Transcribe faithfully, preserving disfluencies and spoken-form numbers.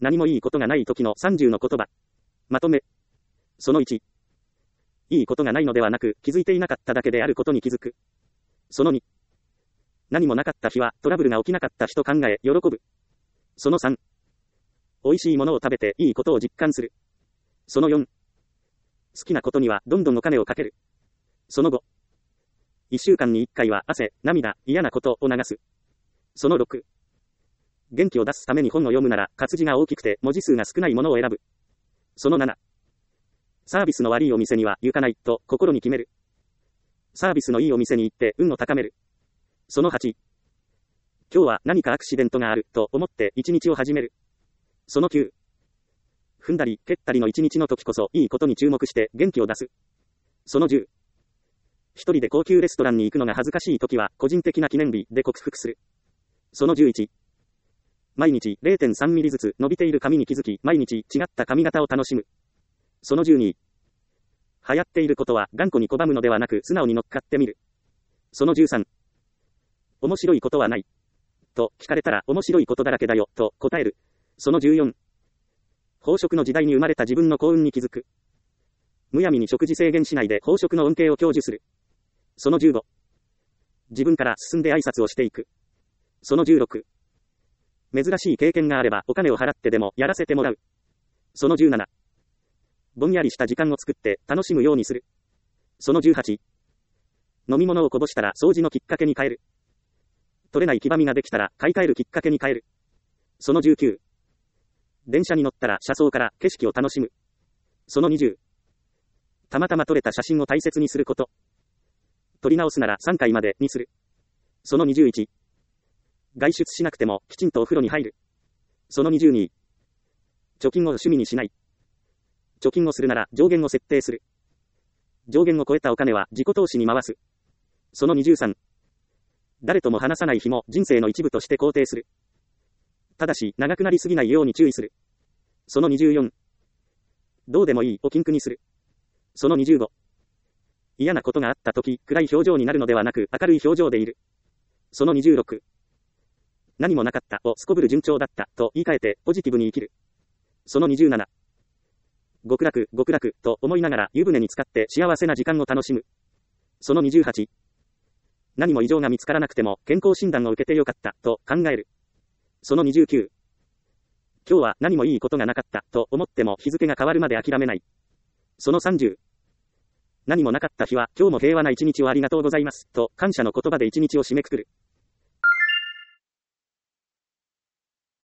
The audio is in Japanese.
何もいいことがない時のさんじゅうの言葉。まとめ。そのいち。いいことがないのではなく、気づいていなかっただけであることに気づく。そのに。何もなかった日は、トラブルが起きなかった日と考え、喜ぶ。そのさん。美味しいものを食べていいことを実感する。そのよん。好きなことにはどんどんお金をかける。そのご。いっしゅうかんにいっかいは汗、涙、嫌なことを流す。そのろく。元気を出すために本を読むなら、活字が大きくて文字数が少ないものを選ぶ。そのなな。サービスの悪いお店には行かないと心に決める。サービスのいいお店に行って運を高める。そのはち。今日は何かアクシデントがあると思って一日を始める。そのきゅう。踏んだり蹴ったりの一日の時こそいいことに注目して元気を出す。そのじゅう。一人で高級レストランに行くのが恥ずかしい時は個人的な記念日で克服する。そのじゅういち。毎日 れいてんさんミリずつ伸びている髪に気づき、毎日違った髪型を楽しむ。そのじゅうに。流行っていることは頑固に拒むのではなく素直に乗っかってみる。そのじゅうさん。面白いことはない。と聞かれたら面白いことだらけだよと答える。そのじゅうよん。飽食の時代に生まれた自分の幸運に気づく。むやみに食事制限しないで飽食の恩恵を享受する。そのじゅうご。自分から進んで挨拶をしていく。そのじゅうろく。珍しい経験があればお金を払ってでもやらせてもらう。そのじゅうなな。ぼんやりした時間を作って楽しむようにする。そのじゅうはち。飲み物をこぼしたら掃除のきっかけに変える。取れない黄ばみができたら買い替えるきっかけに変える。そのじゅうきゅう。電車に乗ったら車窓から景色を楽しむ。そのにじゅう。たまたま撮れた写真を大切にすること。撮り直すならさんかいまでにする。そのにじゅういち。外出しなくてもきちんとお風呂に入る。そのにじゅうに。貯金を趣味にしない。貯金をするなら上限を設定する。上限を超えたお金は自己投資に回す。そのにじゅうさん。誰とも話さない日も人生の一部として肯定する。ただし長くなりすぎないように注意する。そのにじゅうよん。どうでもいいを禁句にする。そのにじゅうご。嫌なことがあった時、暗い表情になるのではなく明るい表情でいる。そのにじゅうろく。何もなかったをすこぶる順調だったと言い換えてポジティブに生きる。そのにじゅうなな。極楽、極楽と思いながら湯船に浸かって幸せな時間を楽しむ。そのにじゅうはち。何も異常が見つからなくても健康診断を受けてよかったと考える。そのにじゅうきゅう。今日は何もいいことがなかったと思っても日付が変わるまで諦めない。そのさんじゅう。何もなかった日は今日も平和な一日をありがとうございますと感謝の言葉で一日を締めくくる。